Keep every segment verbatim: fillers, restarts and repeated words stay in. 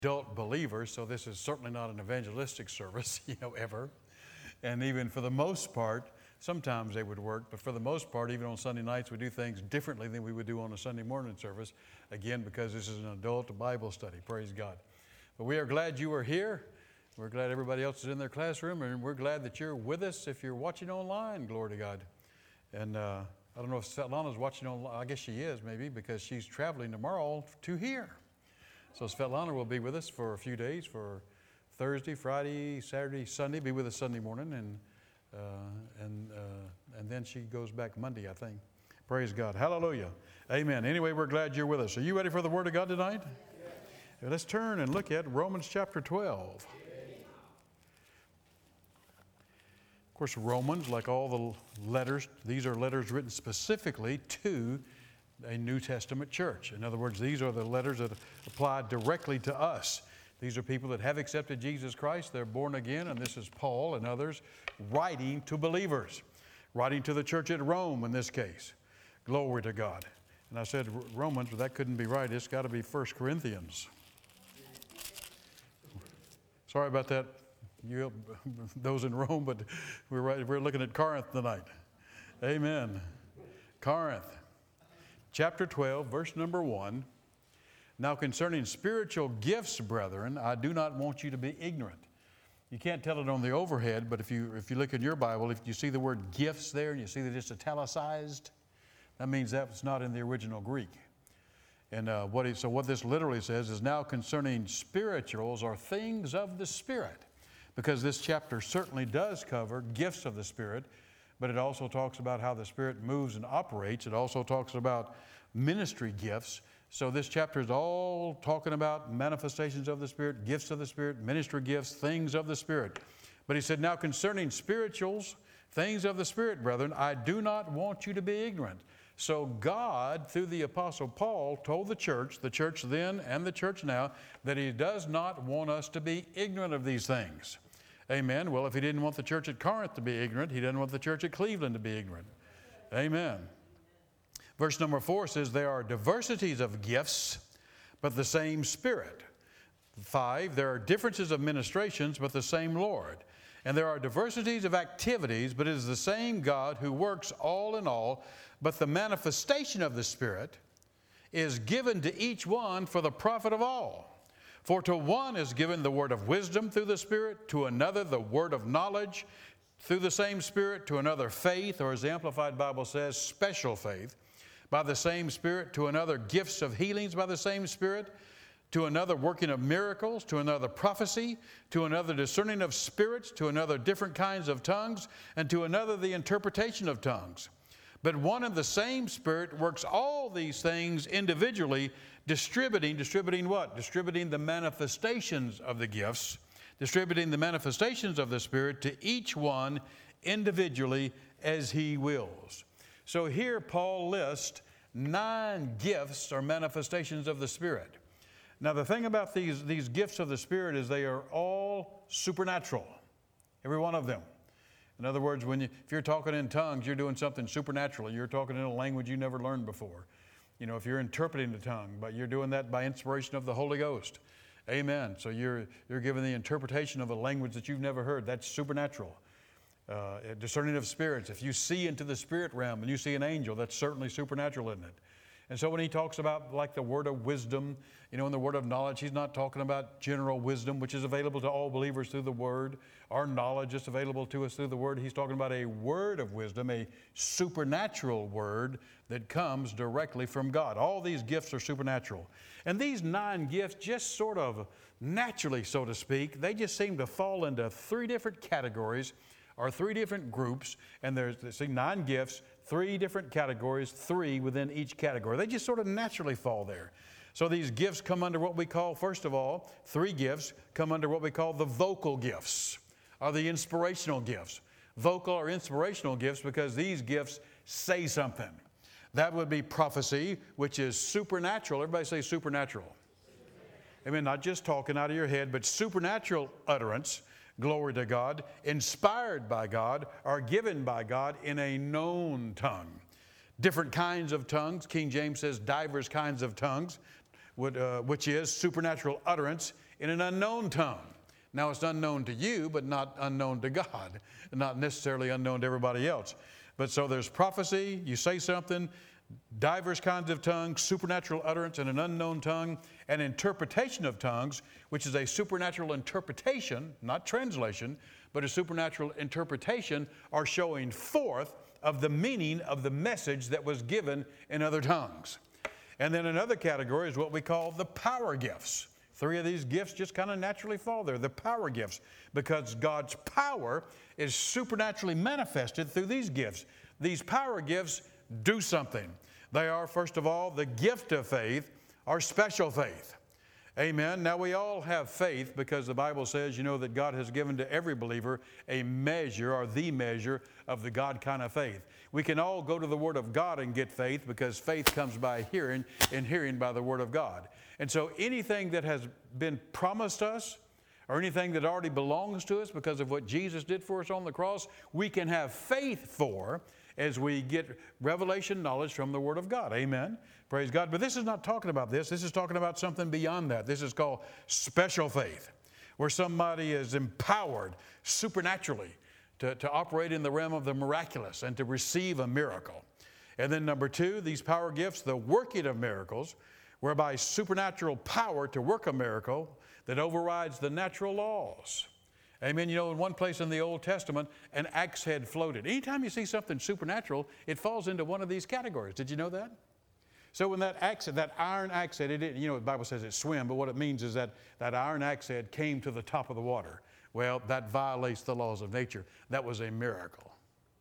adult believers, so this is certainly not an evangelistic service, you know, ever. And even for the most part, sometimes they would work, but for the most part, even on Sunday nights, we do things differently than we would do on a Sunday morning service, again, because this is an adult Bible study, praise God. But we are glad you are here. We're glad everybody else is in their classroom, and we're glad that you're with us if you're watching online, glory to God. And uh, I don't know if Svetlana's watching online. I guess she is, maybe, because she's traveling tomorrow to here. So Svetlana will be with us for a few days, for Thursday, Friday, Saturday, Sunday, be with us Sunday morning, and uh, and uh, and then she goes back Monday, I think. Praise God. Hallelujah. Amen. Anyway, we're glad you're with us. Are you ready for the Word of God tonight? Yes. Let's turn and look at Romans chapter twelve. Of course, Romans, like all the letters, these are letters written specifically to a New Testament church. In other words, these are the letters that apply directly to us. These are people that have accepted Jesus Christ. They're born again, and this is Paul and others writing to believers, writing to the church at Rome in this case. Glory to God. And I said Romans, but that couldn't be right. It's got to be First Corinthians. Sorry about that, you those in Rome, but we're right, we're looking at Corinth tonight. Amen. Corinth, chapter twelve, verse number one. Now concerning spiritual gifts, brethren, I do not want you to be ignorant. You can't tell it on the overhead, but if you if you look in your Bible, if you see the word gifts there and you see that it's italicized, that means that's not in the original Greek. And uh, what he, so what this literally says is now concerning spirituals or things of the Spirit. Because this chapter certainly does cover gifts of the Spirit, but it also talks about how the Spirit moves and operates. It also talks about ministry gifts. So this chapter is all talking about manifestations of the Spirit, gifts of the Spirit, ministry gifts, things of the Spirit. But he said, now concerning spirituals, things of the Spirit, brethren, I do not want you to be ignorant. So God, through the Apostle Paul, told the church, the church then and the church now, that he does not want us to be ignorant of these things. Amen. Well, if he didn't want the church at Corinth to be ignorant, he didn't want the church at Cleveland to be ignorant. Amen. Verse number four says, there are diversities of gifts, but the same Spirit. Five, there are differences of ministrations, but the same Lord. And there are diversities of activities, but it is the same God who works all in all. But the manifestation of the Spirit is given to each one for the profit of all. For to one is given the word of wisdom through the Spirit, to another the word of knowledge through the same Spirit, to another faith, or as the Amplified Bible says, special faith, by the same Spirit, to another gifts of healings by the same Spirit, to another working of miracles, to another prophecy, to another discerning of spirits, to another different kinds of tongues, and to another the interpretation of tongues. But one and the same Spirit works all these things individually, distributing, distributing what? Distributing the manifestations of the gifts, distributing the manifestations of the Spirit to each one individually as he wills. So here Paul lists nine gifts or manifestations of the Spirit. Now the thing about these, these gifts of the Spirit is they are all supernatural, every one of them. In other words, when you, if you're talking in tongues, you're doing something supernatural. You're talking in a language you never learned before. You know, if you're interpreting the tongue, but you're doing that by inspiration of the Holy Ghost. Amen. So you're, you're giving the interpretation of a language that you've never heard. That's supernatural. Uh, discerning of spirits. If you see into the spirit realm and you see an angel, that's certainly supernatural, isn't it? And so when he talks about like the word of wisdom, you know, in the word of knowledge, he's not talking about general wisdom, which is available to all believers through the word. Our knowledge is available to us through the word. He's talking about a word of wisdom, a supernatural word that comes directly from God. All these gifts are supernatural. And these nine gifts just sort of naturally, so to speak, they just seem to fall into three different categories or three different groups. And there's, see, nine gifts, three different categories, three within each category. They just sort of naturally fall there. So these gifts come under what we call, first of all, three gifts come under what we call the vocal gifts, or the inspirational gifts. Vocal or inspirational gifts because these gifts say something. That would be prophecy, which is supernatural. Everybody say supernatural. Amen. Not just talking out of your head, but supernatural utterance. Glory to God, inspired by God, or given by God in a known tongue. Different kinds of tongues. King James says divers kinds of tongues, which is supernatural utterance in an unknown tongue. Now, it's unknown to you, but not unknown to God, and not necessarily unknown to everybody else. But so there's prophecy, you say something, diverse kinds of tongues, supernatural utterance in an unknown tongue, and interpretation of tongues, which is a supernatural interpretation, not translation, but a supernatural interpretation, are showing forth of the meaning of the message that was given in other tongues. And then another category is what we call the power gifts. Three of these gifts just kind of naturally fall there, the power gifts, because God's power is supernaturally manifested through these gifts. These power gifts do something. They are, first of all, the gift of faith or special faith. Amen. Now, we all have faith because the Bible says, you know, that God has given to every believer a measure or the measure of the God kind of faith. We can all go to the Word of God and get faith because faith comes by hearing and hearing by the Word of God. And so anything that has been promised us or anything that already belongs to us because of what Jesus did for us on the cross, we can have faith for as we get revelation knowledge from the Word of God. Amen. Praise God. But this is not talking about this. This is talking about something beyond that. This is called special faith, where somebody is empowered supernaturally to, to operate in the realm of the miraculous and to receive a miracle. And then number two, these power gifts, the working of miracles, whereby supernatural power to work a miracle that overrides the natural laws. Amen. You know, in one place in the Old Testament, an axe head floated. Anytime you see something supernatural, it falls into one of these categories. Did you know that? So when that axe, that iron axe head, it didn't, you know, the Bible says it swim, but what it means is that that iron axe head came to the top of the water. Well, that violates the laws of nature. That was a miracle.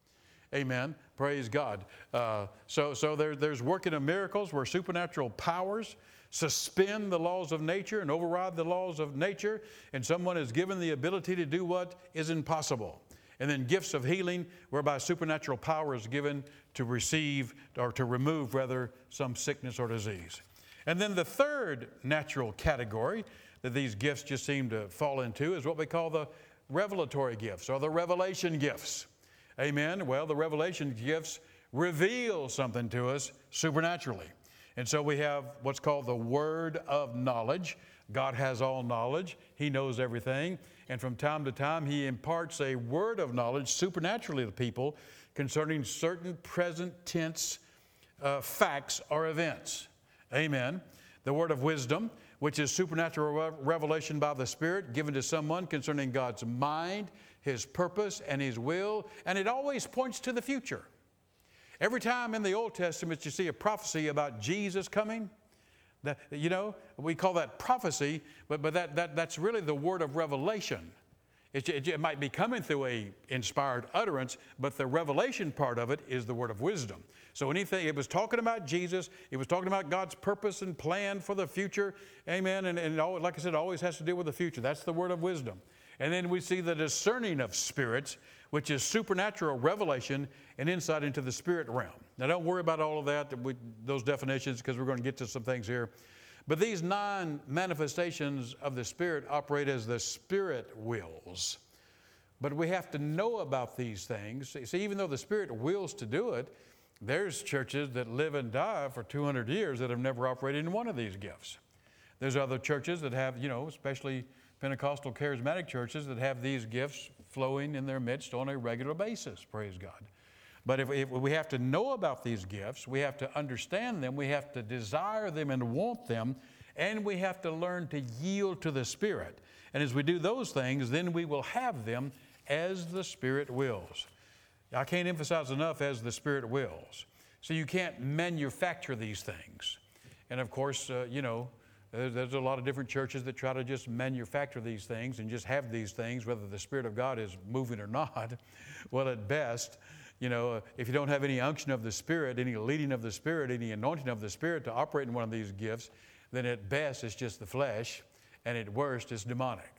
Amen. Praise God. Uh, so so there, there's working of miracles where supernatural powers suspend the laws of nature and override the laws of nature, and someone is given the ability to do what is impossible. And then gifts of healing, whereby supernatural power is given to receive, or to remove, rather, some sickness or disease. And then the third natural category that these gifts just seem to fall into is what we call the revelatory gifts, or the revelation gifts. Amen. Well, the revelation gifts reveal something to us supernaturally. And so we have what's called the word of knowledge. God has all knowledge. He knows everything. And from time to time, He imparts a word of knowledge supernaturally to people concerning certain present tense uh, facts or events. Amen. The word of wisdom, which is supernatural re- revelation by the Spirit given to someone concerning God's mind, His purpose, and His will. And it always points to the future. Every time in the Old Testament you see a prophecy about Jesus coming, that, you know, we call that prophecy, but, but that, that, that's really the word of revelation. It, it, it might be coming through a inspired utterance, but the revelation part of it is the word of wisdom. So anything, it was talking about Jesus, it was talking about God's purpose and plan for the future, amen, and, and it always, like I said, it always has to do with the future. That's the word of wisdom. And then we see the discerning of spirits, which is supernatural revelation and insight into the spirit realm. Now, don't worry about all of that, we, those definitions, because we're going to get to some things here. But these nine manifestations of the Spirit operate as the Spirit wills. But we have to know about these things. See, even though the Spirit wills to do it, there's churches that live and die for two hundred years that have never operated in one of these gifts. There's other churches that have, you know, especially Pentecostal charismatic churches that have these gifts flowing in their midst on a regular basis, praise God. But if, if we have to know about these gifts, we have to understand them, we have to desire them and want them, and we have to learn to yield to the Spirit. And as we do those things, then we will have them as the Spirit wills. I can't emphasize enough, as the Spirit wills. So you can't manufacture these things. And of course, uh, you know, there's, there's a lot of different churches that try to just manufacture these things and just have these things, whether the Spirit of God is moving or not. Well, at best, you know, if you don't have any unction of the Spirit, any leading of the Spirit, any anointing of the Spirit to operate in one of these gifts, then at best it's just the flesh, and at worst it's demonic.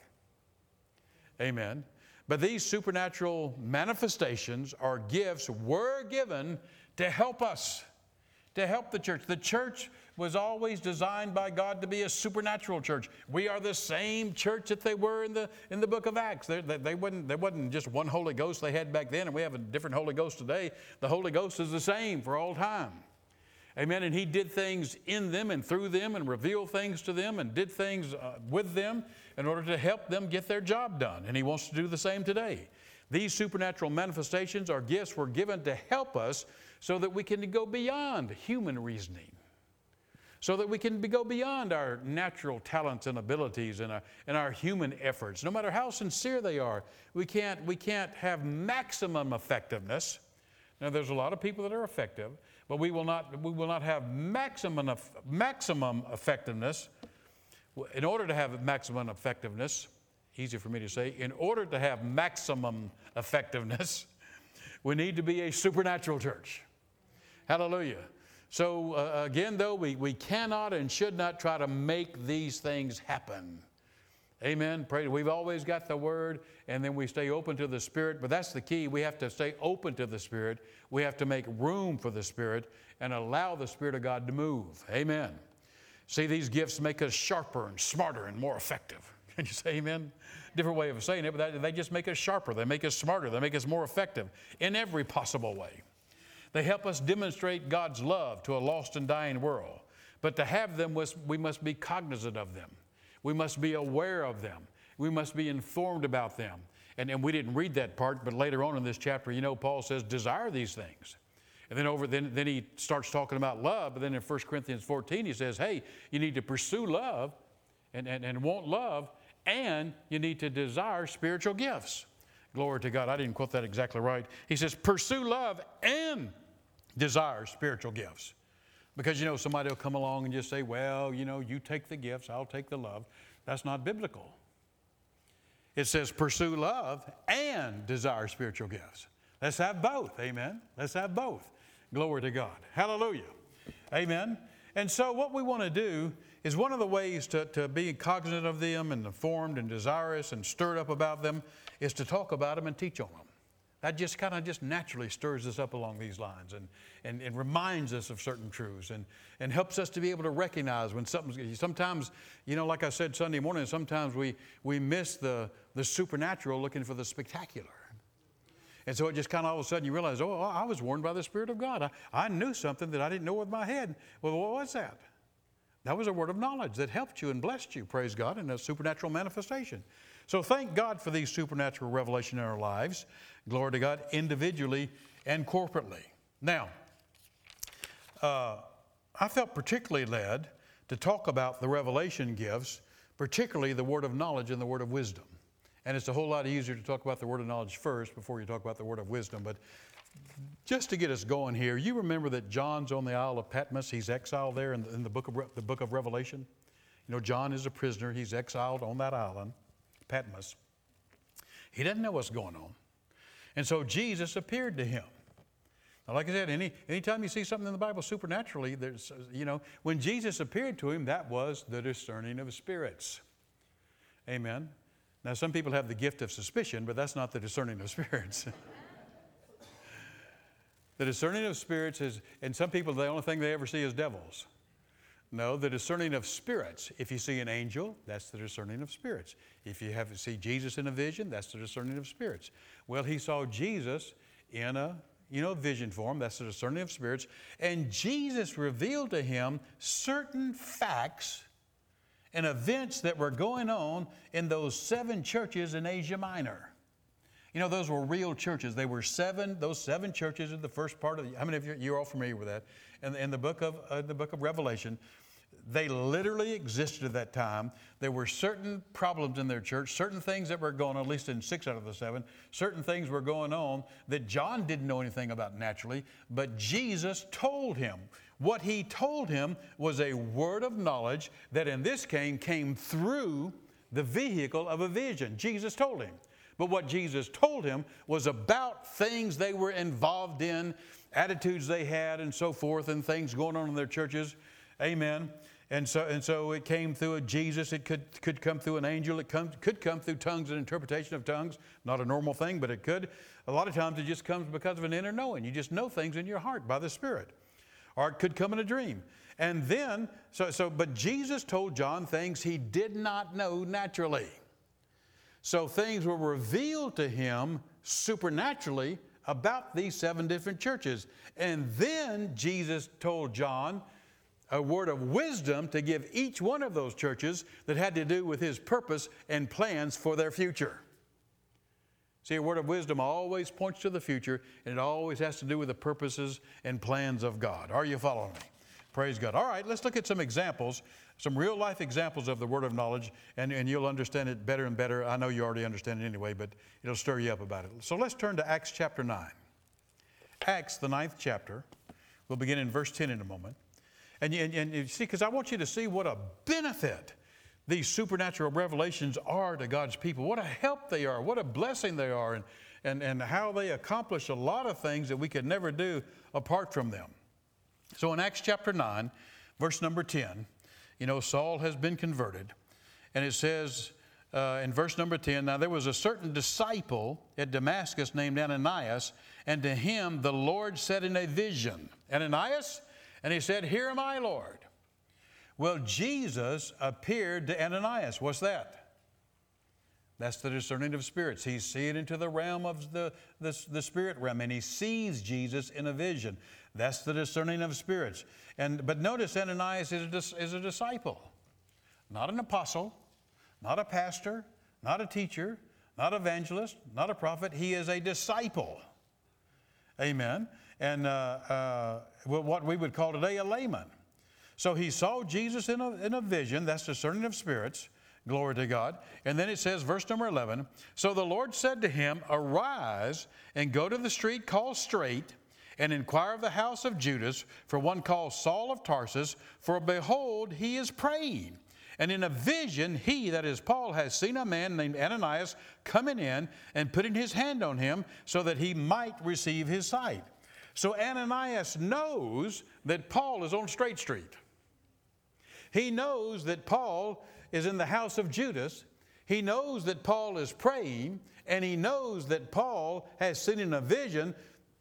Amen. But these supernatural manifestations or gifts were given to help us, to help the church. The church was always designed by God to be a supernatural church. We are the same church that they were in the in the book of Acts. They, they, they wasn't, there wasn't just one Holy Ghost they had back then, and we have a different Holy Ghost today. The Holy Ghost is the same for all time. Amen. And he did things in them and through them and revealed things to them and did things uh, with them in order to help them get their job done. And he wants to do the same today. These supernatural manifestations or gifts were given to help us so that we can go beyond human reasoning, so that we can be, go beyond our natural talents and abilities and our, and our human efforts. No matter how sincere they are, we can't, we can't have maximum effectiveness. Now, there's a lot of people that are effective, but we will not, we will not have maximum, maximum effectiveness. In order to have maximum effectiveness, easy for me to say, in order to have maximum effectiveness, we need to be a supernatural church. Hallelujah. So uh, again, though, we, we cannot and should not try to make these things happen. Amen. Pray. We've always got the Word, and then we stay open to the Spirit. But that's the key. We have to stay open to the Spirit. We have to make room for the Spirit and allow the Spirit of God to move. Amen. See, these gifts make us sharper and smarter and more effective. Can you say amen? Different way of saying it, but they just make us sharper. They make us smarter. They make us more effective in every possible way. They help us demonstrate God's love to a lost and dying world. But to have them, we must be cognizant of them. We must be aware of them. We must be informed about them. And, and we didn't read that part, but later on in this chapter, you know, Paul says, desire these things. And then over then, then he starts talking about love. But then in First Corinthians fourteen, he says, hey, you need to pursue love and, and, and want love, and you need to desire spiritual gifts. Glory to God. I didn't quote that exactly right. He says, pursue love and desire spiritual gifts. Because, you know, somebody will come along and just say, well, you know, you take the gifts, I'll take the love. That's not biblical. It says pursue love and desire spiritual gifts. Let's have both. Amen. Let's have both. Glory to God. Hallelujah. Amen. And so what we want to do is one of the ways to, to be cognizant of them and informed and desirous and stirred up about them is to talk about them and teach on them. That just kind of just naturally stirs us up along these lines and, and, and reminds us of certain truths and, and helps us to be able to recognize when something's, sometimes, you know, like I said Sunday morning, sometimes we, we miss the, the supernatural looking for the spectacular. And so it just kind of all of a sudden you realize, oh, I was warned by the Spirit of God. I, I knew something that I didn't know with my head. Well, what was that? That was a word of knowledge that helped you and blessed you, praise God, in a supernatural manifestation. So thank God for these supernatural revelation in our lives. Glory to God, individually and corporately. Now, uh, I felt particularly led to talk about the revelation gifts, particularly the word of knowledge and the word of wisdom. And it's a whole lot easier to talk about the word of knowledge first before you talk about the word of wisdom. But just to get us going here, you remember that John's on the Isle of Patmos. He's exiled there in the, in the, book of, the book of Revelation. You know, John is a prisoner. He's exiled on that island, Patmos. He doesn't know what's going on. And so Jesus appeared to him. Now, like I said, any anytime you see something in the Bible supernaturally, there's, you know, when Jesus appeared to him, that was the discerning of spirits. Amen. Now, some people have the gift of suspicion, but that's not the discerning of spirits. The discerning of spirits is, and some people, the only thing they ever see is devils. No, the discerning of spirits. If you see an angel, that's the discerning of spirits. If you have to see Jesus in a vision, that's the discerning of spirits. Well, he saw Jesus in a, you know, vision form. That's the discerning of spirits. And Jesus revealed to him certain facts and events that were going on in those seven churches in Asia Minor. You know, those were real churches. They were seven, those seven churches in the first part of the, how many of you, you're all familiar with that? In, in the book of, uh, the book of Revelation, they literally existed at that time. There were certain problems in their church, certain things that were going on, at least in six out of the seven, certain things were going on that John didn't know anything about naturally, but Jesus told him. What he told him was a word of knowledge that in this case came through the vehicle of a vision. Jesus told him. But what Jesus told him was about things they were involved in, attitudes they had and so forth, and things going on in their churches. Amen. And so and so it came through a Jesus. It could, could come through an angel. It come, could come through tongues and interpretation of tongues. Not a normal thing, but it could. A lot of times it just comes because of an inner knowing. You just know things in your heart by the Spirit. Or it could come in a dream. And then, so, so but Jesus told John things he did not know naturally. So things were revealed to him supernaturally about these seven different churches. And then Jesus told John a word of wisdom to give each one of those churches that had to do with his purpose and plans for their future. See, a word of wisdom always points to the future, and it always has to do with the purposes and plans of God. Are you following me? Praise God. All right, let's look at some examples, some real-life examples of the word of knowledge, and, and you'll understand it better and better. I know you already understand it anyway, but it'll stir you up about it. So let's turn to Acts chapter nine. Acts, the ninth chapter. We'll begin in verse ten in a moment. And you, and, and you see, because I want you to see what a benefit these supernatural revelations are to God's people. What a help they are. What a blessing they are. And, and, and how they accomplish a lot of things that we could never do apart from them. So in Acts chapter nine, verse number ten, you know, Saul has been converted. And it says uh, in verse number ten, now there was a certain disciple at Damascus named Ananias, and to him the Lord said in a vision, Ananias? And he said, here am I, Lord. Well, Jesus appeared to Ananias. What's that? That's the discerning of spirits. He's seeing into the realm of the, the, the spirit realm, and he sees Jesus in a vision. That's the discerning of spirits. And, but notice Ananias is a, is a disciple, not an apostle, not a pastor, not a teacher, not evangelist, not a prophet. He is a disciple. Amen. And uh, uh, what we would call today a layman. So he saw Jesus in a, in a vision. That's discerning of spirits. Glory to God. And then it says, verse number eleven, so the Lord said to him, arise and go to the street called Straight, and inquire of the house of Judas for one called Saul of Tarsus, for behold, he is praying. And in a vision, he, that is Paul, has seen a man named Ananias coming in and putting his hand on him so that he might receive his sight. So Ananias knows that Paul is on Straight Street. He knows that Paul is in the house of Judas. He knows that Paul is praying, and he knows that Paul has seen in a vision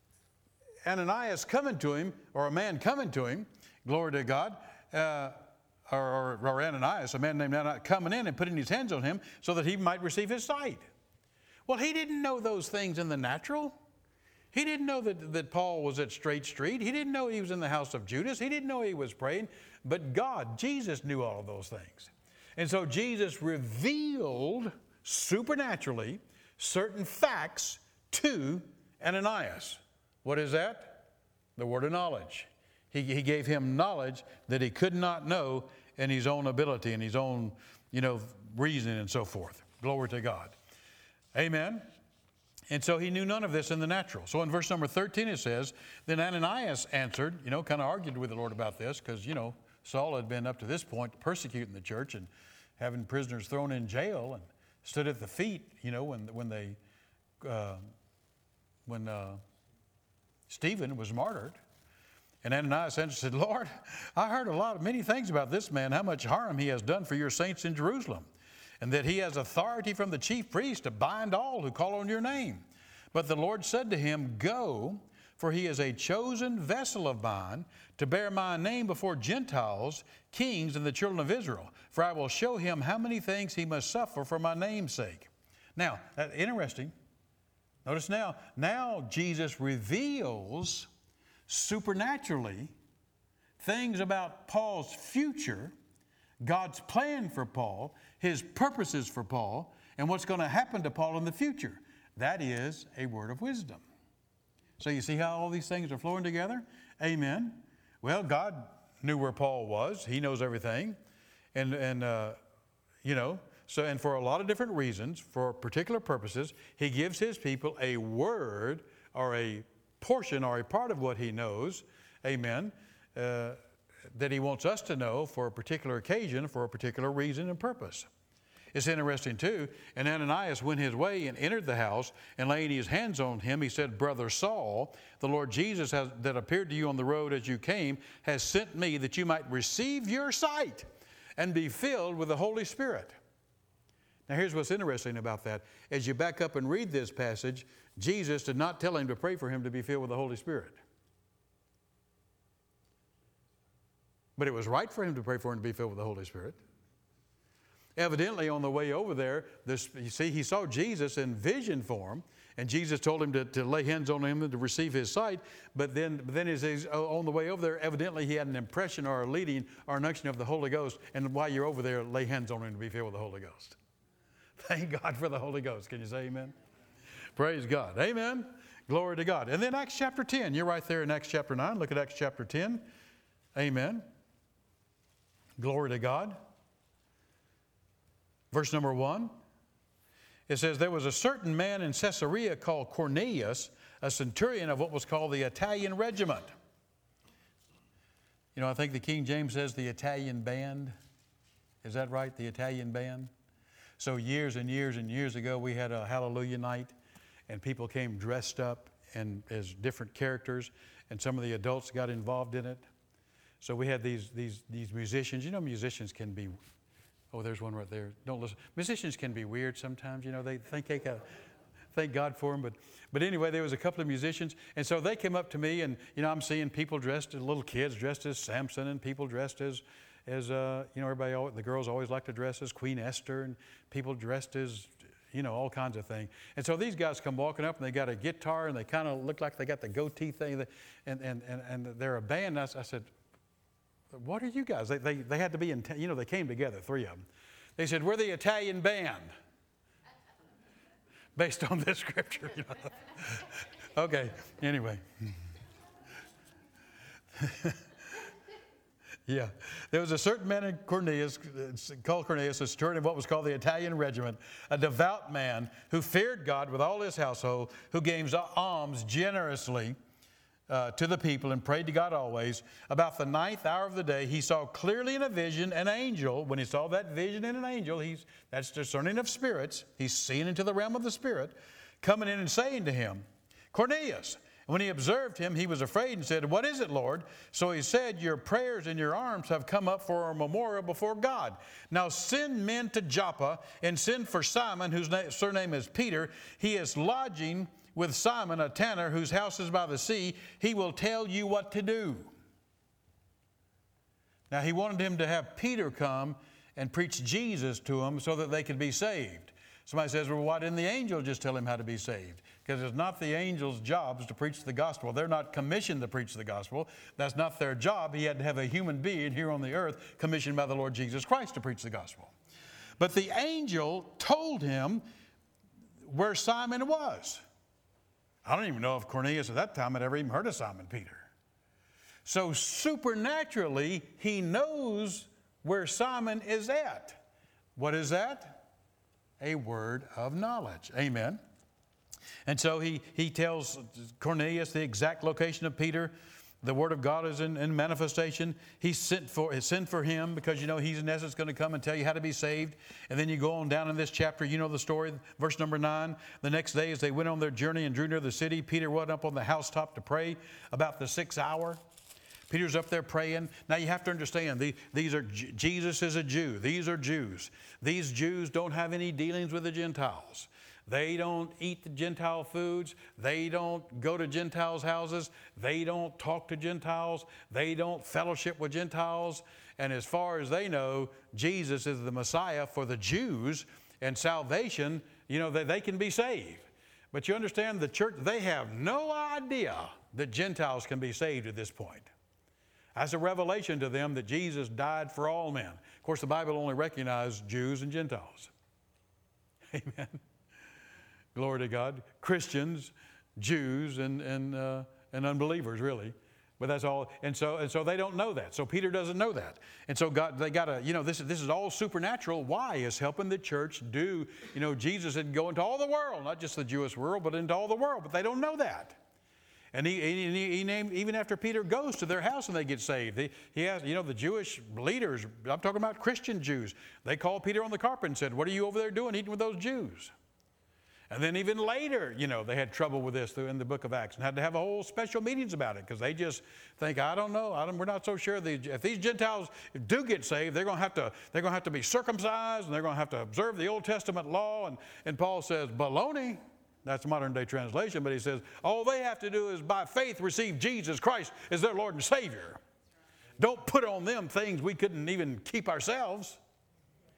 Ananias coming to him, or a man coming to him, glory to God, uh, or, or, or Ananias, a man named Ananias, coming in and putting his hands on him so that he might receive his sight. Well, he didn't know those things in the natural. He didn't know that, that Paul was at Straight Street. He didn't know he was in the house of Judas. He didn't know he was praying. But God, Jesus, knew all of those things. And so Jesus revealed supernaturally certain facts to Ananias. What is that? The word of knowledge. He, he gave him knowledge that he could not know in his own ability and his own, you know, reason and so forth. Glory to God. Amen. And so he knew none of this in the natural. So in verse number thirteen it says, then Ananias answered, you know, kind of argued with the Lord about this because, you know, Saul had been up to this point persecuting the church and having prisoners thrown in jail and stood at the feet, you know, when, when they, uh, when uh, Stephen was martyred. And Ananias answered and said, Lord, I heard a lot of many things about this man, how much harm he has done for your saints in Jerusalem, and that he has authority from the chief priest to bind all who call on your name. But the Lord said to him, go, for he is a chosen vessel of mine to bear my name before Gentiles, kings, and the children of Israel. For I will show him how many things he must suffer for my name's sake. Now, that's interesting. Notice now, now Jesus reveals supernaturally things about Paul's future, God's plan for Paul, his purposes for Paul, and what's going to happen to Paul in the future. That is a word of wisdom. So you see how all these things are flowing together? Amen. Well, God knew where Paul was. He knows everything. And, and uh, you know, so, and for a lot of different reasons, for particular purposes, he gives his people a word or a portion or a part of what he knows, amen, uh, that he wants us to know for a particular occasion, for a particular reason and purpose. It's interesting too, and Ananias went his way and entered the house, and laying his hands on him, he said, Brother Saul, the Lord Jesus has, that appeared to you on the road as you came has sent me that you might receive your sight and be filled with the Holy Spirit. Now here's what's interesting about that. As you back up and read this passage, Jesus did not tell him to pray for him to be filled with the Holy Spirit. But it was right for him to pray for him to be filled with the Holy Spirit. evidently on the way over there, this, you see, he saw Jesus in vision form, and Jesus told him to, to lay hands on him and to receive his sight. But then, but then as he's on the way over there, evidently he had an impression or a leading or an unction of the Holy Ghost. And while you're over there, lay hands on him to be filled with the Holy Ghost. Thank God for the Holy Ghost. Can you say amen? Praise God. Amen. Glory to God. And then Acts chapter ten. You're right there in Acts chapter nine. Look at Acts chapter ten. Amen. Glory to God. Verse number one. It says, there was a certain man in Caesarea called Cornelius, a centurion of what was called the Italian regiment. You know, I think the King James says the Italian band. Is that right? The Italian band? So years and years and years ago, we had a Hallelujah night, and people came dressed up and as different characters, and some of the adults got involved in it. So we had these, these, these musicians. You know, musicians can be... Oh, there's one right there. Don't listen. Musicians can be weird sometimes. You know, they think they got, thank God for them. But, but anyway, there was a couple of musicians. And so they came up to me, and, you know, I'm seeing people dressed as little kids dressed as Samson, and people dressed as, as uh, you know, everybody, always, the girls always like to dress as Queen Esther, and people dressed as, you know, all kinds of things. And so these guys come walking up, and they got a guitar, and they kind of look like they got the goatee thing, and, and, and, and they're a band. I, I said, what are you guys? They, they, they had to be, in, you know, they came together, three of them. They said, we're the Italian band. Based on this scripture. You know. Okay, anyway. Yeah. There was a certain man in Cornelius, called Cornelius, a centurion of what was called the Italian regiment, a devout man who feared God with all his household, who gave alms generously Uh, to the people and prayed to God always. About the ninth hour of the day, he saw clearly in a vision an angel. When he saw that vision in an angel, he's, that's discerning of spirits. He's seeing into the realm of the spirit, coming in and saying to him, Cornelius. And when he observed him, he was afraid and said, what is it, Lord? So he said, your prayers and your alms have come up for a memorial before God. Now send men to Joppa and send for Simon, whose name, surname is Peter. He is lodging with Simon, a tanner, whose house is by the sea. He will tell you what to do. Now, he wanted him to have Peter come and preach Jesus to them so that they could be saved. Somebody says, well, why didn't the angel just tell him how to be saved? Because it's not the angel's job to preach the gospel. They're not commissioned to preach the gospel. That's not their job. He had to have a human being here on the earth commissioned by the Lord Jesus Christ to preach the gospel. But the angel told him where Simon was. I don't even know if Cornelius at that time had ever even heard of Simon Peter. So supernaturally, he knows where Simon is at. What is that? A word of knowledge. Amen. And so he, he tells Cornelius the exact location of Peter. The word of God is in, in manifestation. He sent for, sent for him because, you know, he's in essence going to come and tell you how to be saved. And then you go on down in this chapter, you know the story, verse number nine. The next day as they went on their journey and drew near the city, Peter went up on the housetop to pray about the sixth hour. Peter's up there praying. Now you have to understand, the, these are, Jesus is a Jew. These are Jews. These Jews don't have any dealings with the Gentiles. They don't eat the Gentile foods. They don't go to Gentiles' houses. They don't talk to Gentiles. They don't fellowship with Gentiles. And as far as they know, Jesus is the Messiah for the Jews, and salvation, you know, that they can be saved. But you understand, the church, they have no idea that Gentiles can be saved at this point. That's a revelation to them that Jesus died for all men. Of course, the Bible only recognizes Jews and Gentiles. Amen. Glory to God. Christians, Jews, and, and, uh, and unbelievers, really. But that's all. And so, and so they don't know that. So Peter doesn't know that. And so God, they got to, you know, this, this is all supernatural. Why? Is helping the church do, you know, Jesus said go into all the world, not just the Jewish world, but into all the world. But they don't know that. And he, he, he named, even after Peter goes to their house and they get saved, he, he has, you know, the Jewish leaders, I'm talking about Christian Jews, they called Peter on the carpet and said, what are you over there doing eating with those Jews? And then even later, you know, they had trouble with this in the book of Acts and had to have a whole special meetings about it because they just think, I don't know, I don't, we're not so sure. The, if these Gentiles do get saved, they're going to have to they're going to have to be circumcised and they're going to have to observe the Old Testament law. And, and Paul says, baloney. That's modern day translation, but he says, all they have to do is by faith receive Jesus Christ as their Lord and Savior. Don't put on them things we couldn't even keep ourselves.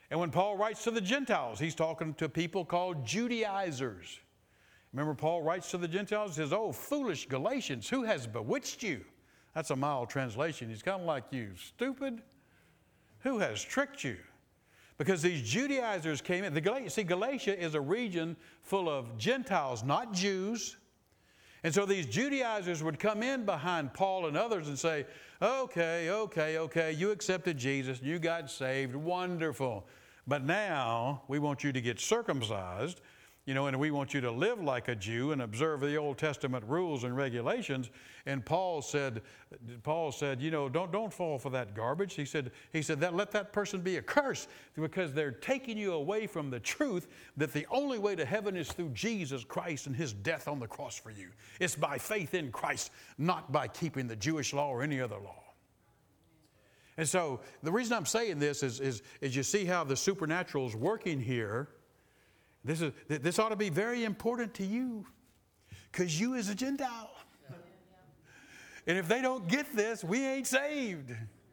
And when Paul writes to the Gentiles, he's talking to people called Judaizers. Remember, Paul writes to the Gentiles, he says, oh, foolish Galatians, who has bewitched you? That's a mild translation. He's kind of like you, stupid. Who has tricked you? Because these Judaizers came in. The Gal- See, Galatia is a region full of Gentiles, not Jews. And so these Judaizers would come in behind Paul and others and say, okay, okay, okay, you accepted Jesus, you got saved, wonderful. But now we want you to get circumcised, you know, and we want you to live like a Jew and observe the Old Testament rules and regulations. And Paul said, Paul said, you know, don't, don't fall for that garbage. He said, he said that let that person be accursed, because they're taking you away from the truth that the only way to heaven is through Jesus Christ and his death on the cross for you. It's by faith in Christ, not by keeping the Jewish law or any other law. And so the reason I'm saying this is, is, is you see how the supernatural is working here. This, is, this ought to be very important to you, because you is a Gentile. And if they don't get this, we ain't saved.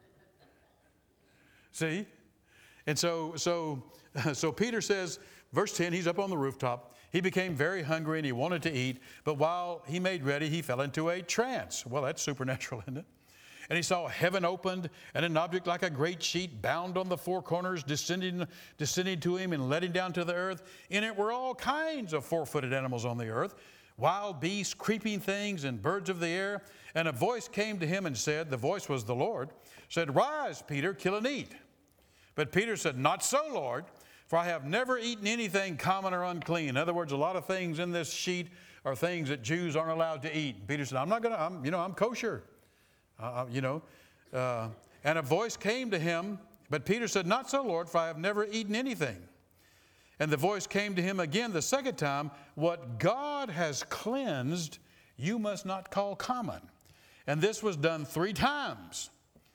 See? And so, so, so Peter says, verse ten, he's up on the rooftop. He became very hungry and he wanted to eat, but while he made ready, he fell into a trance. Well, that's supernatural, isn't it? And he saw heaven opened, and an object like a great sheet bound on the four corners descending, descending to him and letting down to the earth. In it were all kinds of four-footed animals on the earth, wild beasts, creeping things, and birds of the air. And a voice came to him and said, the voice was the Lord, said, rise, Peter, kill and eat. But Peter said, not so, Lord, for I have never eaten anything common or unclean. In other words, a lot of things in this sheet are things that Jews aren't allowed to eat. And Peter said, I'm not going to, I'm, you know, I'm kosher. Uh, you know, uh, and a voice came to him, but Peter said, not so, Lord, for I have never eaten anything. And the voice came to him again the second time, what God has cleansed, you must not call common. And this was done three times.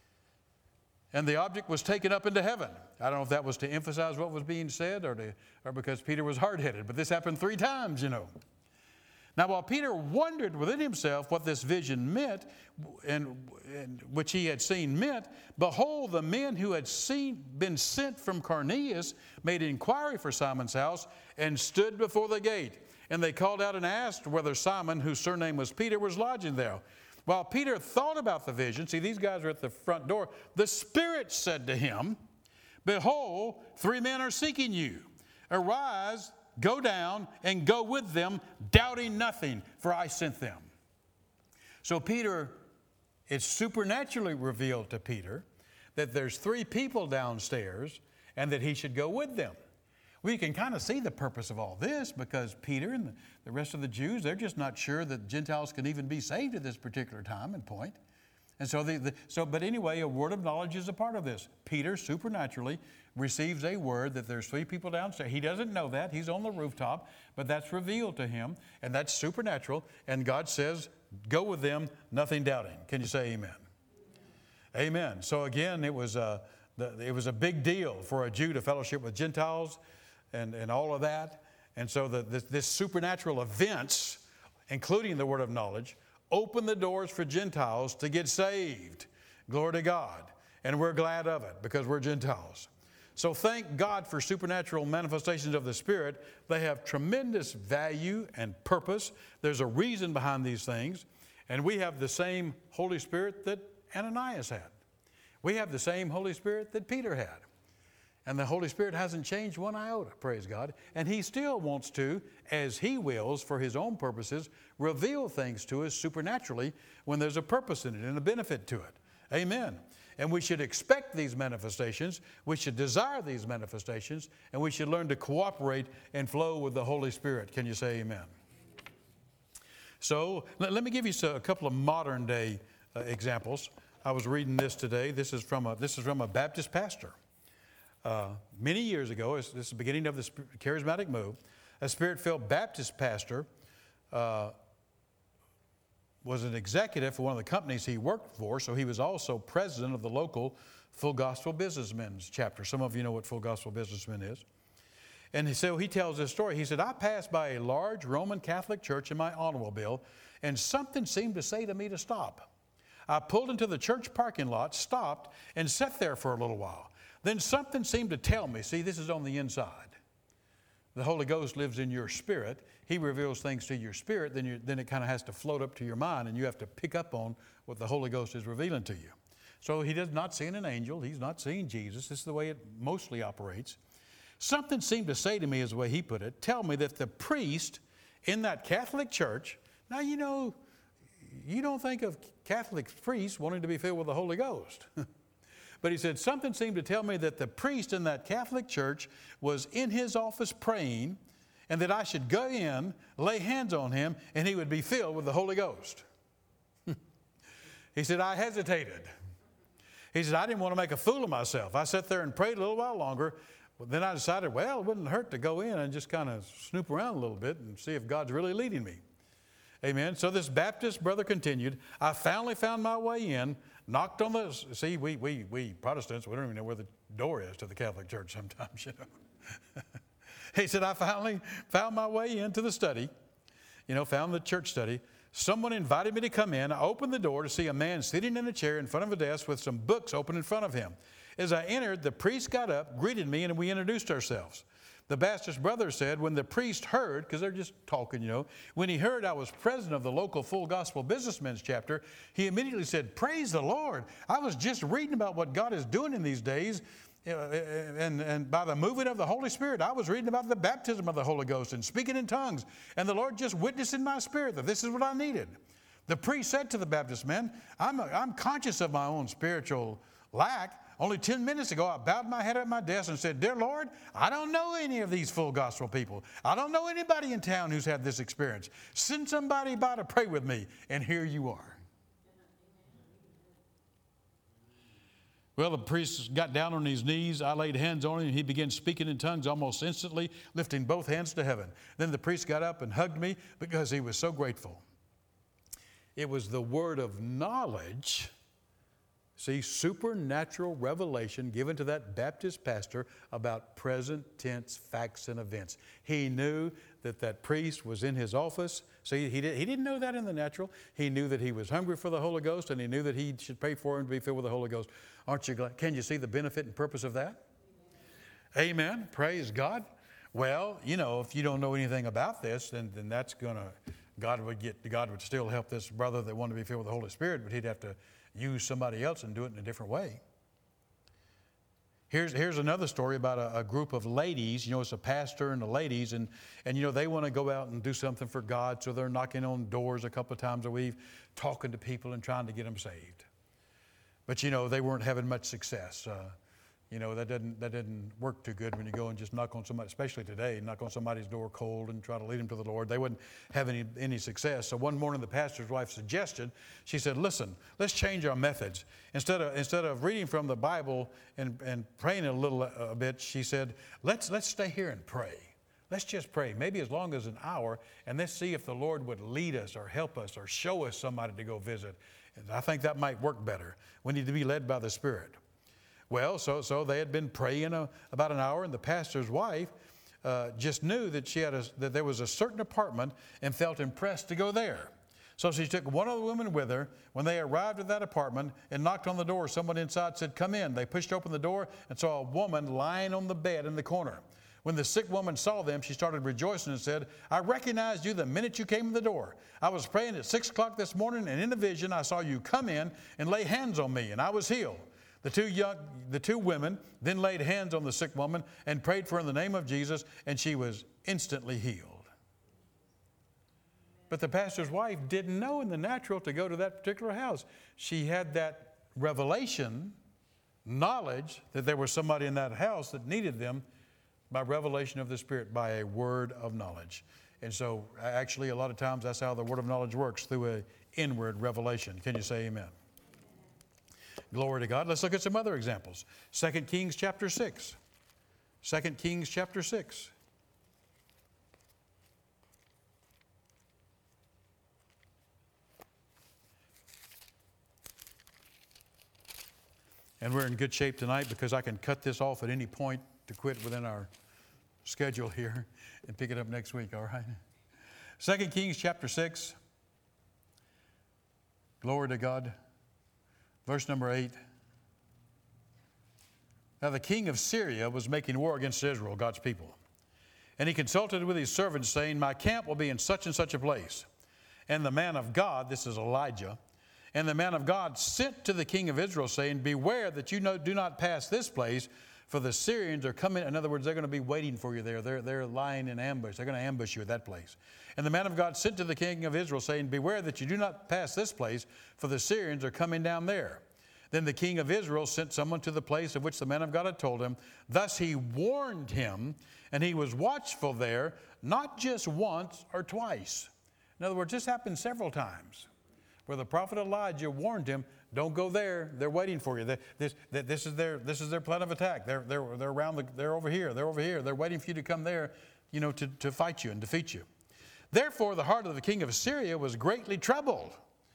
And the object was taken up into heaven. I don't know if that was to emphasize what was being said or, to, or because Peter was hard-headed, but this happened three times, you know. Now, while Peter wondered within himself what this vision meant, and, and which he had seen meant, behold, the men who had seen, been sent from Cornelius made inquiry for Simon's house and stood before the gate. And they called out and asked whether Simon, whose surname was Peter, was lodging there. While Peter thought about the vision, see, these guys are at the front door, the Spirit said to him, behold, three men are seeking you. Arise, go down and go with them, doubting nothing, for I sent them. So Peter, it's supernaturally revealed to Peter that there's three people downstairs and that he should go with them. We can kind of see the purpose of all this, because Peter and the rest of the Jews, they're just not sure that Gentiles can even be saved at this particular time and point. And so, the, the, so, but anyway, a word of knowledge is a part of this. Peter supernaturally receives a word that there's three people downstairs. He doesn't know that. He's on the rooftop, but that's revealed to him, and that's supernatural. And God says, go with them, nothing doubting. Can you say amen? Amen. So again, it was a, the, it was a big deal for a Jew to fellowship with Gentiles and, and all of that. And so the, this, this supernatural events, including the word of knowledge, open the doors for Gentiles to get saved. Glory to God. And we're glad of it because we're Gentiles. So thank God for supernatural manifestations of the Spirit. They have tremendous value and purpose. There's a reason behind these things. And we have the same Holy Spirit that Ananias had. We have the same Holy Spirit that Peter had. And the Holy Spirit hasn't changed one iota, praise God. And He still wants to, as He wills for His own purposes, reveal things to us supernaturally when there's a purpose in it and a benefit to it. Amen. And we should expect these manifestations. We should desire these manifestations. And we should learn to cooperate and flow with the Holy Spirit. Can you say amen? So let, let me give you a couple of modern day uh, examples. I was reading this today. This is from a, this is from a Baptist pastor. Uh, many years ago, this is the beginning of the charismatic move, a Spirit-filled Baptist pastor uh, was an executive for one of the companies he worked for, so he was also president of the local Full Gospel Businessmen's chapter. Some of you know what Full Gospel Businessmen is. And so he tells this story. He said, I passed by a large Roman Catholic church in my automobile, and something seemed to say to me to stop. I pulled into the church parking lot, stopped, and sat there for a little while. Then something seemed to tell me, see, this is on the inside. The Holy Ghost lives in your spirit. He reveals things to your spirit. Then, you, then it kind of has to float up to your mind, and you have to pick up on what the Holy Ghost is revealing to you. So he does not seeing an angel. He's not seeing Jesus. This is the way it mostly operates. Something seemed to say to me, is the way he put it, tell me that the priest in that Catholic church, now you know, you don't think of Catholic priests wanting to be filled with the Holy Ghost. But he said, something seemed to tell me that the priest in that Catholic church was in his office praying, and that I should go in, lay hands on him, and he would be filled with the Holy Ghost. He said, I hesitated. He said, I didn't want to make a fool of myself. I sat there and prayed a little while longer. But then I decided, well, it wouldn't hurt to go in and just kind of snoop around a little bit and see if God's really leading me. Amen. So this Baptist brother continued. I finally found my way in, knocked on the, see, we, we, we Protestants, we don't even know where the door is to the Catholic Church sometimes, you know. He said, I finally found my way into the study, you know, found the church study. Someone invited me to come in. I opened the door to see a man sitting in a chair in front of a desk with some books open in front of him. As I entered, the priest got up, greeted me, and we introduced ourselves. The Baptist brother said, when the priest heard, because they're just talking, you know, when he heard I was president of the local Full Gospel Businessmen's chapter, he immediately said, praise the Lord. I was just reading about what God is doing in these days. And, and by the moving of the Holy Spirit, I was reading about the baptism of the Holy Ghost and speaking in tongues. And the Lord just witnessed in my spirit that this is what I needed. The priest said to the Baptist men, I'm, I'm conscious of my own spiritual lack. Only ten minutes ago, I bowed my head at my desk and said, dear Lord, I don't know any of these full gospel people. I don't know anybody in town who's had this experience. Send somebody by to pray with me. And here you are. Well, the priest got down on his knees. I laid hands on him, and he began speaking in tongues almost instantly, lifting both hands to heaven. Then the priest got up and hugged me because he was so grateful. It was the word of knowledge, see, supernatural revelation given to that Baptist pastor about present tense facts and events. He knew that that priest was in his office. See, he, did, he didn't know that in the natural. He knew that he was hungry for the Holy Ghost, and he knew that he should pray for him to be filled with the Holy Ghost. Aren't you glad? Can you see the benefit and purpose of that? Amen. Amen. Praise God. Well, you know, if you don't know anything about this, then, then that's going to, God would get, God would still help this brother that wanted to be filled with the Holy Spirit, but he'd have to use somebody else and do it in a different way. Here's, here's another story about a, a group of ladies. You know, it's a pastor and the ladies, and, and, you know, they want to go out and do something for God, so they're knocking on doors a couple of times a week, talking to people and trying to get them saved. But, you know, they weren't having much success. Uh, you know, that doesn't, that doesn't work too good when you go and just knock on somebody, especially today, knock on somebody's door cold and try to lead them to the Lord. They wouldn't have any, any success. So one morning the pastor's wife suggested, she said, listen, let's change our methods. Instead of, instead of reading from the Bible and, and praying a little a bit, she said, let's, let's stay here and pray. Let's just pray, maybe as long as an hour, and let's see if the Lord would lead us or help us or show us somebody to go visit. And I think that might work better. We need to be led by the Spirit. Well, so so they had been praying a, about an hour, and the pastor's wife uh, just knew that she had a, that there was a certain apartment and felt impressed to go there. So she took one of the women with her. When they arrived at that apartment and knocked on the door, someone inside said, come in. They pushed open the door and saw a woman lying on the bed in the corner. When the sick woman saw them, she started rejoicing and said, I recognized you the minute you came in the door. I was praying at six o'clock this morning, and in a vision I saw you come in and lay hands on me, and I was healed. The two, young, the two women then laid hands on the sick woman and prayed for her in the name of Jesus, and she was instantly healed. But the pastor's wife didn't know in the natural to go to that particular house. She had that revelation, knowledge that there was somebody in that house that needed them by revelation of the Spirit, by a word of knowledge. And so actually a lot of times that's how the word of knowledge works, through an inward revelation. Can you say amen? Glory to God. Let's look at some other examples. Second Kings chapter six. Second Kings chapter six. And we're in good shape tonight because I can cut this off at any point to quit within our schedule here and pick it up next week, all right? Second Kings chapter six. Glory to God. Verse number eight. Now the king of Syria was making war against Israel, God's people. And he consulted with his servants, saying, my camp will be in such and such a place. And the man of God, this is Elijah, and the man of God sent to the king of Israel, saying, beware that you no, do not pass this place, for the Syrians are coming. In other words, they're going to be waiting for you there. They're, they're lying in ambush. They're going to ambush you at that place. And the man of God sent to the king of Israel, saying, beware that you do not pass this place, for the Syrians are coming down there. Then the king of Israel sent someone to the place of which the man of God had told him. Thus he warned him, and he was watchful there, not just once or twice. In other words, this happened several times, where the prophet Elijah warned him, don't go there. They're waiting for you. This, this, is, their, this is their plan of attack. They're, they're, they're around, the, they're over here. They're over here. They're waiting for you to come there, you know, to, to fight you and defeat you. Therefore, the heart of the king of Syria was greatly troubled.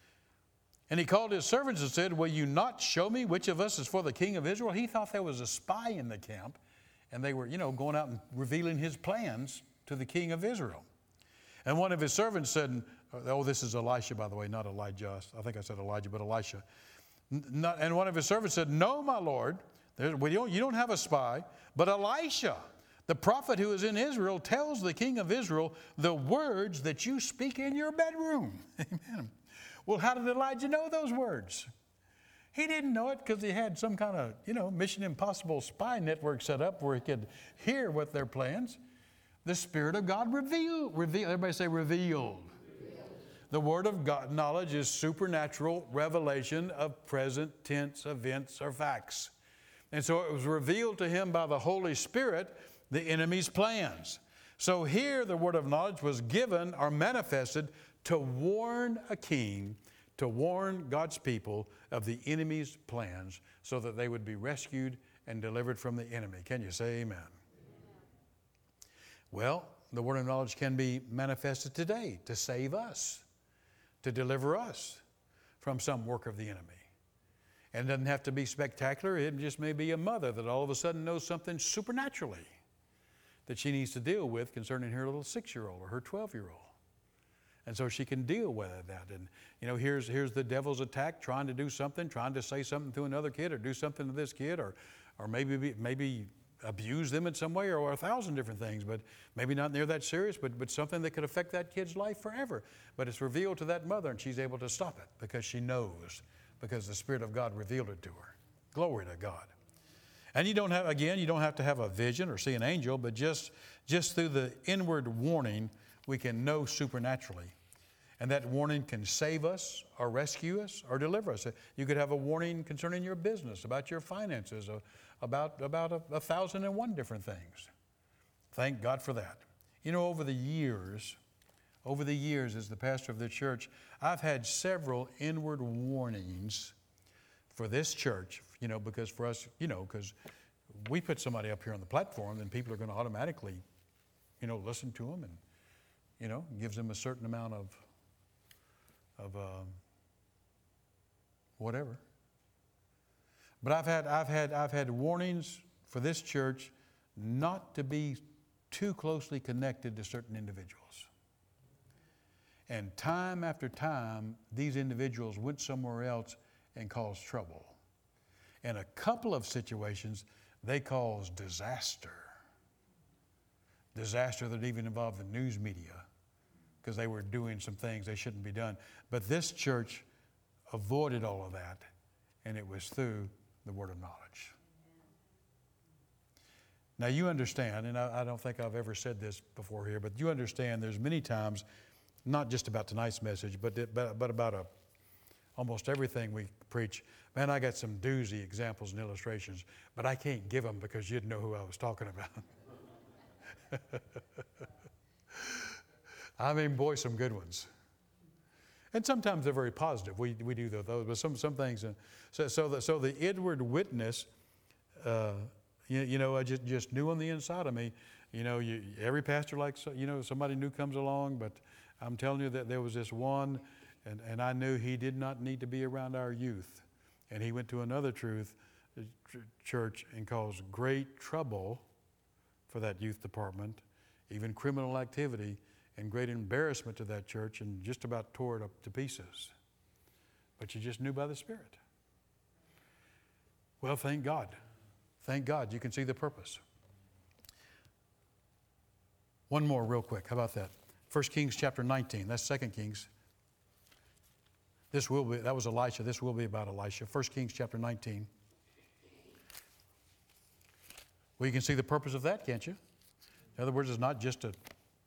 And he called his servants and said, will you not show me which of us is for the king of Israel? He thought there was a spy in the camp, and they were, you know, going out and revealing his plans to the king of Israel. And one of his servants said, oh, this is Elisha, by the way, not Elijah. I think I said Elijah, but Elisha. Not, and one of his servants said, no, my Lord, there, we don't, you don't have a spy, but Elisha, the prophet who is in Israel, tells the king of Israel the words that you speak in your bedroom. Amen. Well, how did Elijah know those words? He didn't know it because he had some kind of, you know, Mission Impossible spy network set up where he could hear what their plans. The Spirit of God revealed. Reveal, everybody say revealed. The Word of God knowledge is supernatural revelation of present tense events or facts. And so it was revealed to him by the Holy Spirit, the enemy's plans. So here the word of knowledge was given or manifested to warn a king, to warn God's people of the enemy's plans so that they would be rescued and delivered from the enemy. Can you say amen? Amen. Well, the word of knowledge can be manifested today to save us, to deliver us from some work of the enemy. And it doesn't have to be spectacular. It just may be a mother that all of a sudden knows something supernaturally that she needs to deal with concerning her little six-year-old or her twelve-year-old. And so she can deal with that. And, you know, here's, here's the devil's attack, trying to do something, trying to say something to another kid or do something to this kid or, or maybe, maybe abuse them in some way or a thousand different things, but maybe not near that serious, but, but something that could affect that kid's life forever. But it's revealed to that mother and she's able to stop it because she knows, because the Spirit of God revealed it to her. Glory to God. And you don't have, again, you don't have to have a vision or see an angel, but just, just through the inward warning, we can know supernaturally. And that warning can save us or rescue us or deliver us. You could have a warning concerning your business, about your finances, about, about a, a thousand and one different things. Thank God for that. You know, over the years, over the years as the pastor of the church, I've had several inward warnings for this church, you know, because for us, you know, because we put somebody up here on the platform, then people are going to automatically, you know, listen to them and, you know, gives them a certain amount of, of um, whatever. But I've had, I've had, I've had warnings for this church not to be too closely connected to certain individuals. And time after time, these individuals went somewhere else and caused trouble. In a couple of situations, they caused disaster. Disaster that even involved the news media because they were doing some things they shouldn't be done. But this church avoided all of that, and it was through the word of knowledge. Now you understand, and I, I don't think I've ever said this before here, but you understand there's many times, not just about tonight's message, but, but, but about a, almost everything we preach. Man, I got some doozy examples and illustrations, but I can't give them because you'd know who I was talking about. I mean, boy, some good ones. And sometimes they're very positive. We, we do those, but some, some things. Uh, so, so, the, so the inward witness, uh, you, you know, I just, just knew on the inside of me, you know, you, every pastor likes, you know, somebody new comes along, but I'm telling you that there was this one, and, and I knew he did not need to be around our youth. And he went to another truth church and caused great trouble for that youth department, even criminal activity, and great embarrassment to that church, and just about tore it up to pieces. But you just knew by the Spirit. Well, thank God. Thank God you can see the purpose. One more real quick. How about that? First Kings chapter nineteen. That's Second Kings. This will be, that was Elisha. This will be about Elisha. First Kings chapter nineteen. Well, you can see the purpose of that, can't you? In other words, it's not just to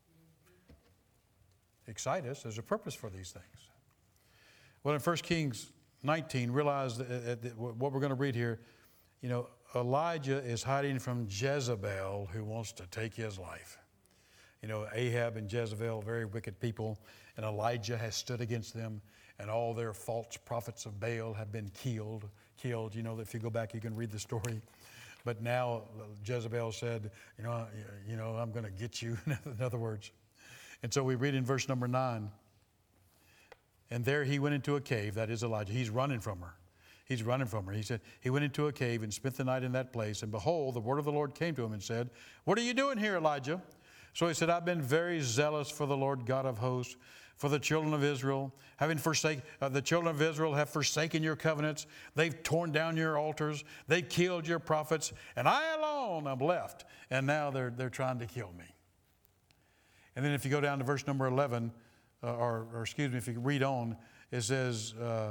excite us. There's a purpose for these things. Well, in First Kings nineteen, realize that, that what we're going to read here, you know, Elijah is hiding from Jezebel, who wants to take his life. You know, Ahab and Jezebel, very wicked people, and Elijah has stood against them, and all their false prophets of Baal have been killed. Killed. You know, if you go back, you can read the story. But now Jezebel said, you know, you know, I'm going to get you, in other words. And so we read in verse number nine, and there he went into a cave, that is Elijah. He's running from her. He's running from her. He said, he went into a cave and spent the night in that place. And behold, the word of the Lord came to him and said, what are you doing here, Elijah? So he said, I've been very zealous for the Lord God of hosts, for the children of Israel. Having forsaken, uh, the children of Israel have forsaken your covenants. They've torn down your altars. They've killed your prophets. And I alone am left. And now they're, they're trying to kill me. And then if you go down to verse number eleven, uh, or, or excuse me, if you read on, it says, uh,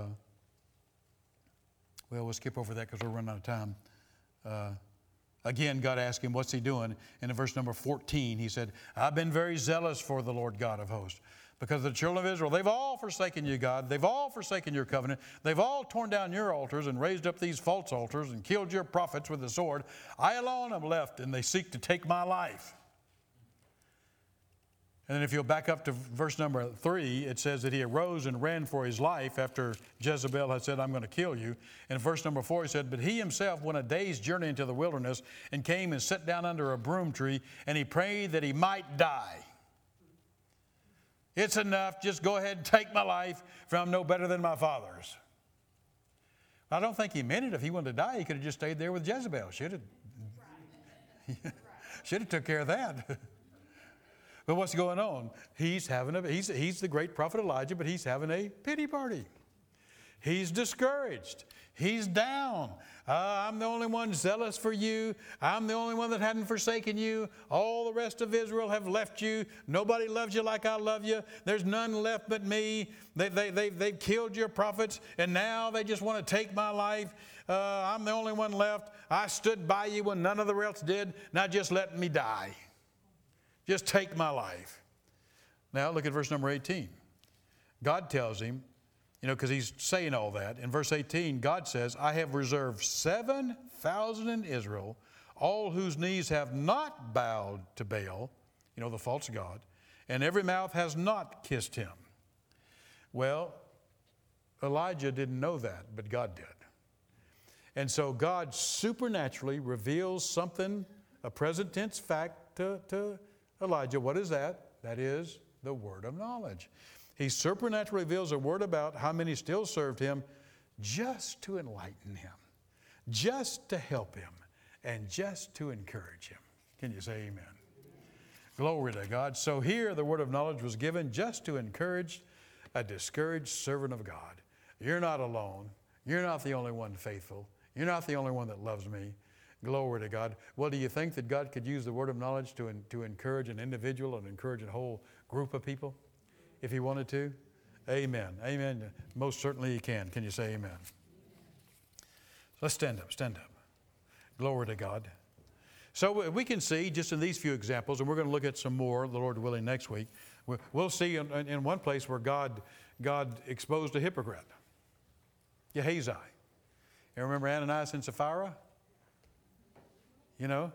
well, we'll skip over that because we're running out of time. Uh, Again, God asked him, what's he doing? And in verse number fourteen, he said, I've been very zealous for the Lord God of hosts. Because the children of Israel, they've all forsaken you, God. They've all forsaken your covenant. They've all torn down your altars and raised up these false altars and killed your prophets with the sword. I alone am left, and they seek to take my life. And then if you'll back up to verse number three, it says that he arose and ran for his life after Jezebel had said, I'm going to kill you. And in verse number four, he said, but he himself went a day's journey into the wilderness and came and sat down under a broom tree, and he prayed that he might die. It's enough. Just go ahead and take my life, for I'm no better than my father's. I don't think he meant it. If he wanted to die, he could have just stayed there with Jezebel. Should have, should have took care of that. But what's going on? He's having a, he's, he's the great prophet Elijah, but he's having a pity party. He's discouraged. He's down. Uh, I'm the only one zealous for you. I'm the only one that hadn't forsaken you. All the rest of Israel have left you. Nobody loves you like I love you. There's none left but me. They, they, they, they've killed your prophets, and now they just want to take my life. Uh, I'm the only one left. I stood by you when none of the else did. Now just let me die. Just take my life. Now look at verse number eighteen. God tells him, you know, because he's saying all that. In verse eighteen, God says, I have reserved seven thousand in Israel, all whose knees have not bowed to Baal, you know, the false god, and every mouth has not kissed him. Well, Elijah didn't know that, but God did. And so God supernaturally reveals something, a present tense fact to, to Elijah. What is that? That is the word of knowledge. He supernaturally reveals a word about how many still served him, just to enlighten him, just to help him, and just to encourage him. Can you say amen? Amen. Glory to God. So here the word of knowledge was given just to encourage a discouraged servant of God. You're not alone. You're not the only one faithful. You're not the only one that loves me. Glory to God. Well, do you think that God could use the word of knowledge to, to encourage an individual and encourage a whole group of people if he wanted to? Amen. Amen. Most certainly he can. Can you say amen? Let's stand up. Stand up. Glory to God. So we can see just in these few examples, and we're going to look at some more, the Lord willing, next week. We'll see in, in one place where God, God exposed a hypocrite, Gehazi. You remember Ananias and Sapphira? You know?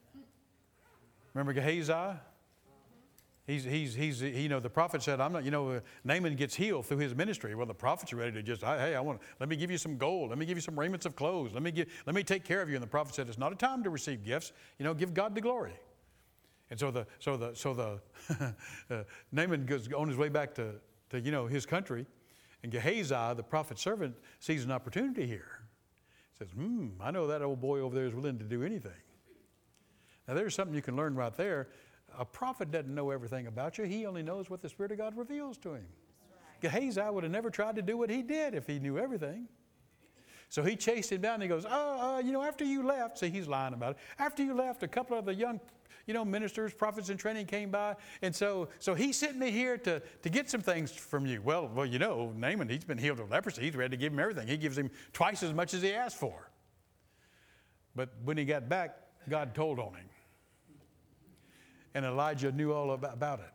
Remember Gehazi? He's, he's, he's, you know, the prophet said, I'm not, you know, uh, Naaman gets healed through his ministry. Well, the prophet's ready to just, hey, I want, let me give you some gold. Let me give you some raiments of clothes. Let me give, let me take care of you. And the prophet said, it's not a time to receive gifts. You know, give God the glory. And so the, so the, so the, uh, Naaman goes on his way back to, to, you know, his country. And Gehazi, the prophet's servant, sees an opportunity here. Says, hmm, I know that old boy over there is willing to do anything. Now, there's something you can learn right there. A prophet doesn't know everything about you. He only knows what the Spirit of God reveals to him. Right. Gehazi would have never tried to do what he did if he knew everything. So he chased him down and he goes, oh, uh, you know, after you left, see, he's lying about it. After you left, a couple of the young, you know, ministers, prophets in training came by. And so so he sent me here to, to get some things from you. Well, well, you know, Naaman, he's been healed of leprosy. He's ready to give him everything. He gives him twice as much as he asked for. But when he got back, God told on him. And Elijah knew all about, about it.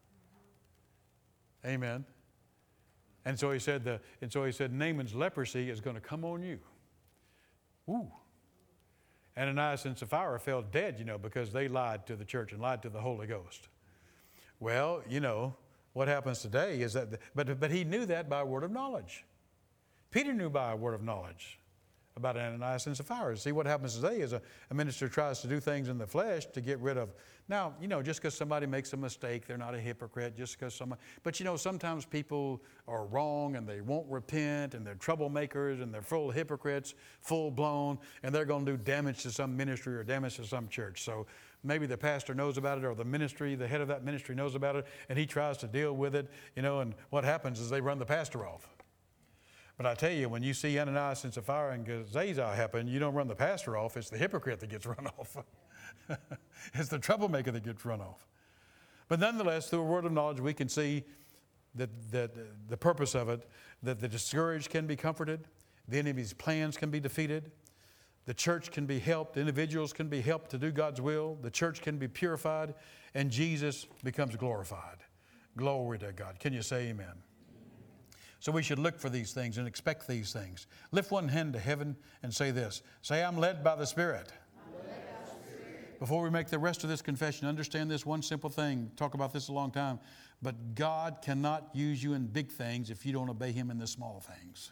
Amen. And so he said, the, and so he said, Naaman's leprosy is going to come on you. Ooh. Ananias and Sapphira fell dead, you know, because they lied to the church and lied to the Holy Ghost. Well, you know, what happens today is that, but, but he knew that by a word of knowledge. Peter knew by a word of knowledge about Ananias and Sapphira. See, what happens today is a, a minister tries to do things in the flesh to get rid of. Now, you know, just because somebody makes a mistake, they're not a hypocrite. Just because somebody, but you know, sometimes people are wrong and they won't repent and they're troublemakers and they're full of hypocrites, full blown, and they're going to do damage to some ministry or damage to some church. So maybe the pastor knows about it or the ministry, the head of that ministry knows about it, and he tries to deal with it, you know, and what happens is they run the pastor off. But I tell you, when you see Ananias and Sapphira and Azazel happen, you don't run the pastor off. It's the hypocrite that gets run off. It's the troublemaker that gets run off. But nonetheless, through a word of knowledge, we can see that, that the purpose of it, that the discouraged can be comforted, the enemy's plans can be defeated, the church can be helped, individuals can be helped to do God's will, the church can be purified, and Jesus becomes glorified. Glory to God. Can you say amen? So we should look for these things and expect these things. Lift one hand to heaven and say this. Say, I'm led by the Spirit. I'm led by the Spirit. Before we make the rest of this confession, understand this one simple thing. Talk about this a long time. But God cannot use you in big things if you don't obey Him in the small things.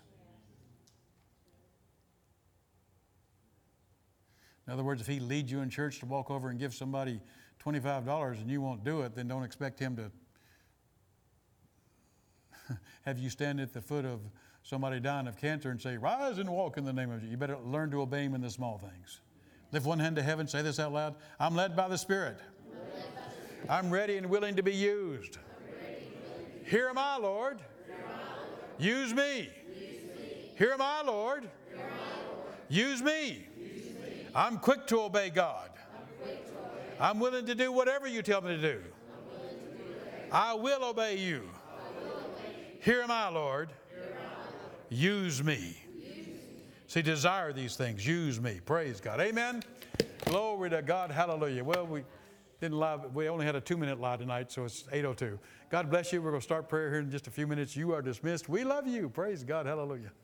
In other words, if He leads you in church to walk over and give somebody twenty-five dollars and you won't do it, then don't expect Him to have you stand at the foot of somebody dying of cancer and say, rise and walk in the name of Jesus. You better learn to obey Him in the small things. Lift one hand to heaven. Say this out loud. I'm led by the Spirit. I'm ready and willing to be used. Here am I, Lord. Use me. Here am I, Lord. Use me. I'm quick to obey God. I'm willing to do whatever you tell me to do. I will obey you. Here am I, Lord. Use me. See, desire these things. Use me. Praise God. Amen. Glory to God. Hallelujah. Well, we didn't live. We only had a two-minute lie tonight, so it's eight oh two. God bless you. We're going to start prayer here in just a few minutes. You are dismissed. We love you. Praise God. Hallelujah.